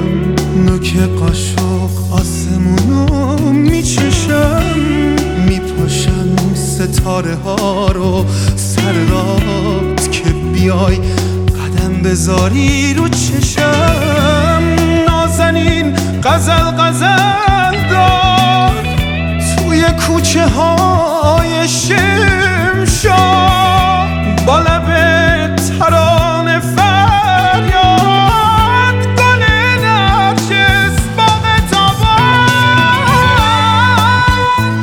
نوک قاشق آسمونو میچشم، میپاشم ستاره ها رو سر رات که بیای قدم بذاری رو چشم. نازنین غزل دار توی کوچه های شمشاد، با لب ترانه فریاد، گل نرجس باغ تابان.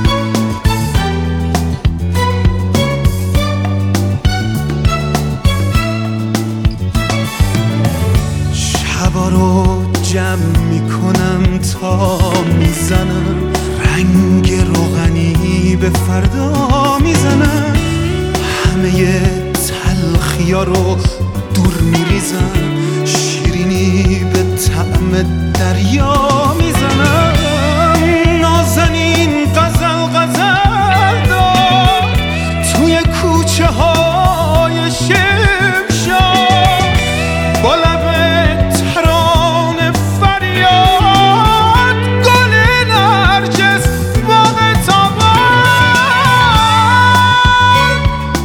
شبا رو جمع میکنم تا میزنم، رنگ روغنی به فردا میزنم، همه تلخیا رو دور میریزم، شیرینی به طعم دریا میزنم. نازنین غزل دار توی کوچه های شمشاد، با لب ترانه فریاد، گل نرجس باغ تابان.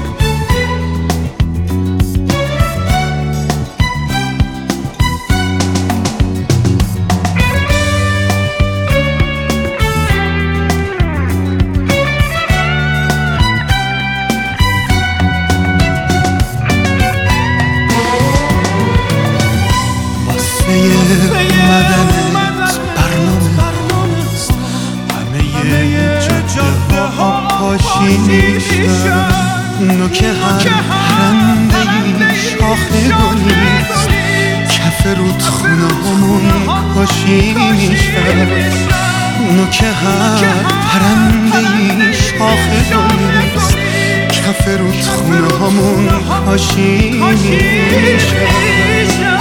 مدنت برنامه است، همه جاده ها پاشیشن، نوک هر پرنده ای شاخه گلیست، کف رودخونه همون پاشی میشن، نوک هر پرنده ای شاخه گلیست، کف رودخونه همون پاشی میشن.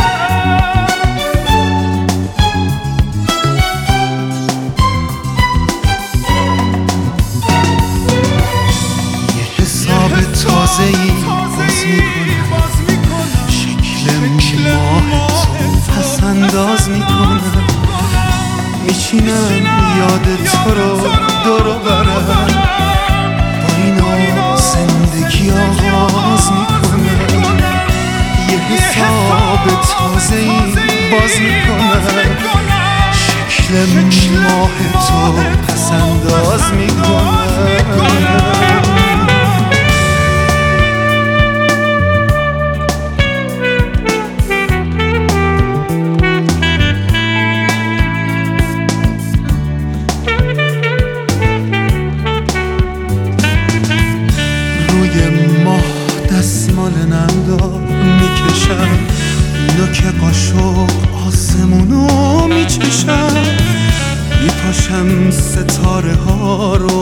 تازه‌ای باز میکنم، شکل ماه تو پس انداز میکنم، میچینم یاد تو رو دور و برم، با اینا زندگی آغاز میکنم. یه حساب تازه‌ای باز میکنم، شکل ماه تو پس انداز میکنم. دستمال نمدار میکشم، نوک قاشق آسمونو میچشم، میپاشم ستاره ها رو